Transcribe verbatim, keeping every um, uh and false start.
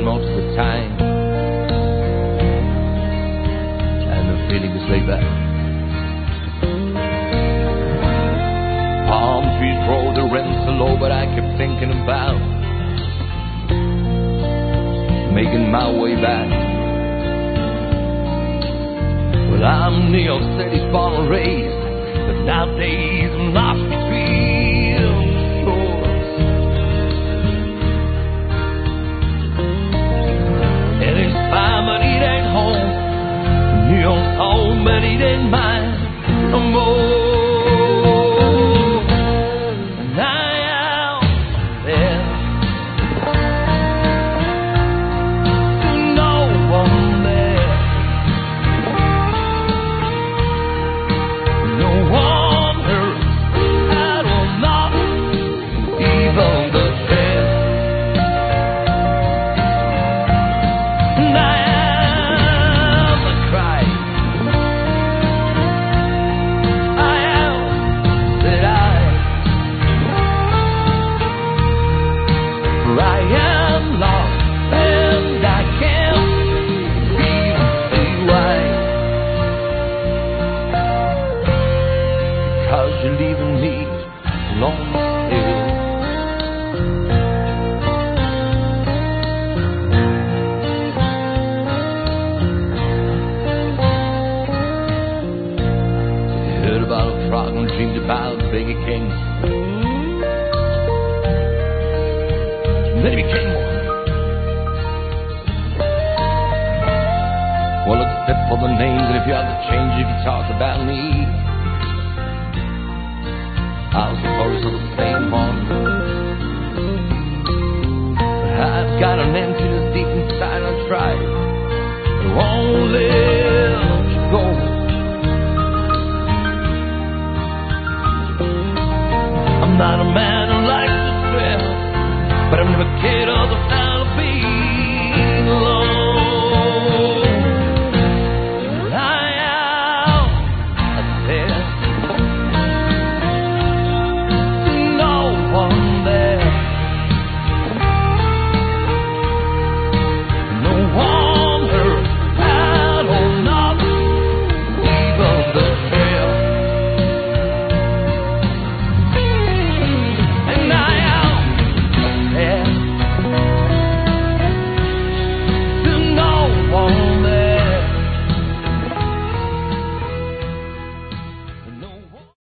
most of the time, and the feeling is laid back. Palm trees grow, the rents are low, but I kept thinking about making my way back. Well, I'm New York City's born and raised, but nowadays I'm lost between shores. And it's fine, but it ain't home. New York's home, but it ain't mine no more. And I am there to no one there. No one hurts at all, not even the dead. And I am the cry. I am that I. For I am lost and I can't even see why. Because you're leaving me alone still. You heard about a frog and dreamed about a bigger king. Then he became one. Well, except for the names, and if you have to change, if you talk about me, I'll suppose you're the same one. But I've got an emptiness deep inside, I tried. It won't let